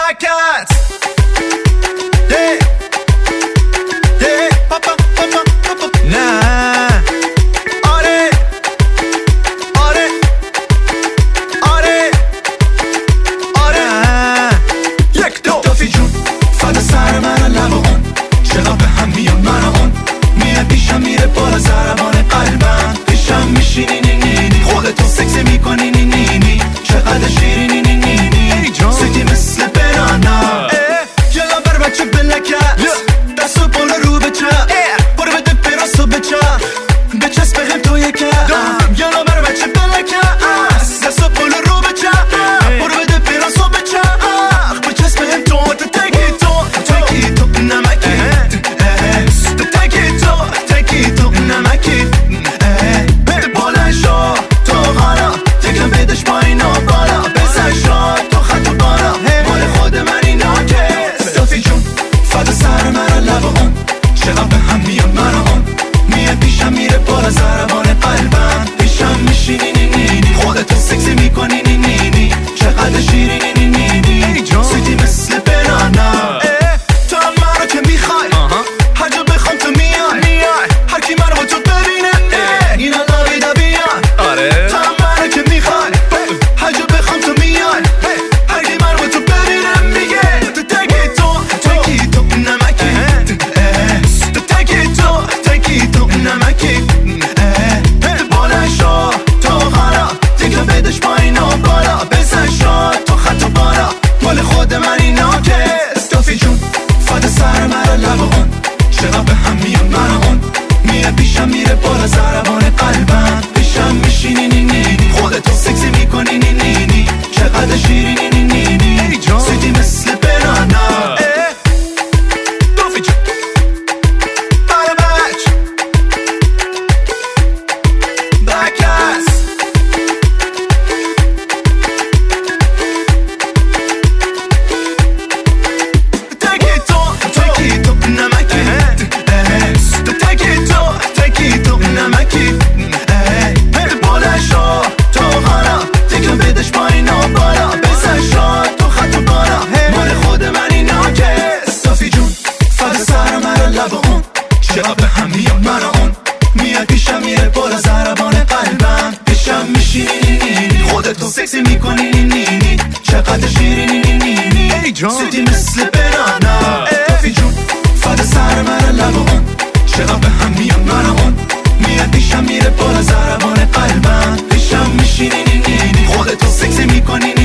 Backcats. Yeah. Yeah. Papa. Nah. آره. یک دو دافی جون فدا سر من لب اون چقدر به هم میان من اون میاد پیشم میره بالا ضربان قلبم پیشم میشینی نینی خودتو سکس میکنی نینی چقدر شیرینی نینی سیدی مثل برانا یلا بر بچه بلکت دستو بالا رو بچه برو بده براسو بچه بچسب هم تو یکم یلا بر بچه بلکت دستو بالا رو بچه برو بده براسو بچه بچسب هم تو تکی تو نمکی تکی تو نمکی بده بالا شا تو غالا تکم بدش پایینا بالا بزن شا تو خط و بالا مال خود من اینا که صافی جون فدا سر من لب اون چقدر به هم میان من اون میاد پیشم میره بالا ضربان قلبم پیشم میشینی نینی خودتو سکسی میکنی نینی چقدر شیرینی نینی سیدی مثل برانا تو هم منو که میخوای هر جا بخوام تو میای هر کی منو با تو ببینه اینا لاویدا بیان تو هم منو که میخوای هر جا بخوام تو میای هر کی منو با تو ببینه میگه تو تکی تو نمکی تکی تو نمکی بالا شا تو غالا تکم بدش پایینا بالا بزن شا تو خط و بالا مال خود من اینا که استافی جون فدا سر من لب اون چقدر به هم میان من اون میاد پیشم میره بالا ضربان قلبم پیشم میشینی نینی خودتو سکسی میکنی نینی چقدر شیرینی نینی سیدی مثل برانا استافی جون بره بچ Backcats. تکی تو نمکی تکی تو نمکی بالا شا تو غالا تکم بدش پایینا بالا بزن شا تو خط و بالا مال خود من اینا که استافی جون فدا سر من لب اون چقدر به هم میان من اون میاد پیشم میره بالا ضربان قلبم پیشم میشینی نینی خودتو سکسی میکنی نینی چقدر شیرینی نینی سیدی مثل برانا استافی جون فدا سر من لب اون چقدر به هم میان من اون میاد پیشم میره بالا ضربان قلبم پیشم میشینی نینی خودتو سکسی میکنی